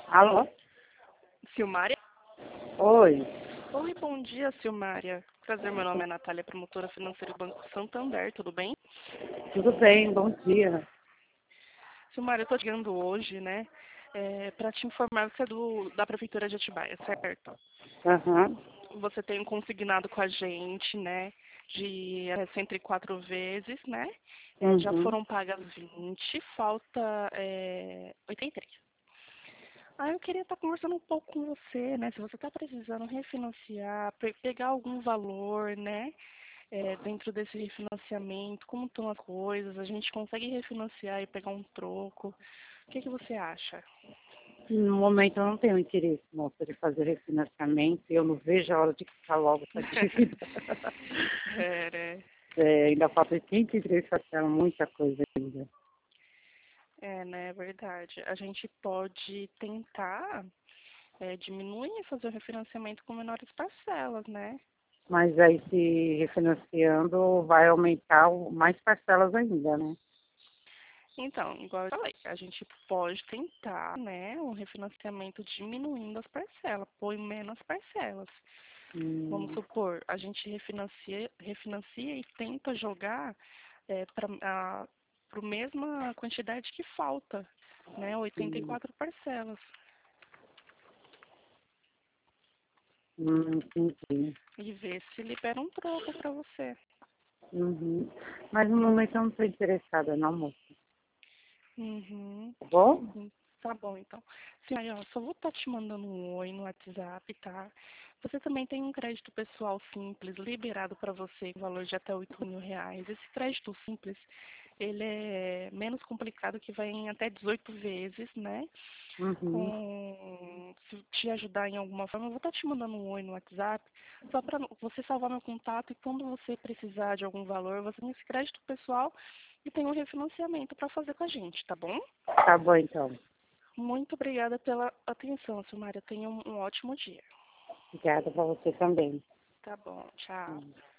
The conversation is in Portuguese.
Alô? Silmária? Oi, Oi, bom dia, Silmária. Prazer, meu nome é Natália, promotora financeira do Banco Santander, tudo bem? tudo bem? Bom dia. Silmária, eu tô ligando hoje, né, para te informar que você é da Prefeitura de Atibaia, certo? Aham. Você tem um consignado com a gente, né, de 104 vezes, né? Já Uhum. foram pagas 20, falta 83. Ah, eu queria estar conversando um pouco com você, né? Se você está precisando refinanciar, pegar algum valor, né? Dentro desse refinanciamento, como estão as coisas, a gente consegue refinanciar e pegar um troco. O que você acha? No momento eu não tenho interesse, moça, de fazer refinanciamento e eu não vejo a hora de quitar logo essa dívida. Né? Ainda falta 83 parcelas, muita coisa ainda. Né, é verdade. A gente pode tentar diminuir e fazer o refinanciamento com menores parcelas, né? Mas aí se refinanciando vai aumentar mais parcelas ainda, né? Então, igual eu falei, a gente pode tentar, né, um refinanciamento diminuindo as parcelas, põe menos parcelas. Vamos Hum, supor, a gente refinancia e tenta jogar para a mesma quantidade que falta, né, hum, 84 parcelas. entendi. E ver se libera um troco para você. Uhum. Mas no momento eu não estou interessada não, moça. Uhum. Tá bom? Tá bom, então. Sim, aí, ó, só vou estar te mandando um oi no WhatsApp, tá? Você também tem um crédito pessoal simples liberado para você com valor de até R$ 8.000. Esse crédito simples, ele é menos complicado, que vai em até 18 vezes, né? Uhum. Se te ajudar em alguma forma, eu vou estar te mandando um oi no WhatsApp, só para você salvar meu contato e quando você precisar de algum valor, você tem esse crédito pessoal e tem um refinanciamento para fazer com a gente, tá bom? Tá bom então. Muito obrigada pela atenção, Silmária. Tenha um ótimo dia. Obrigada para você também. Tá bom, tchau.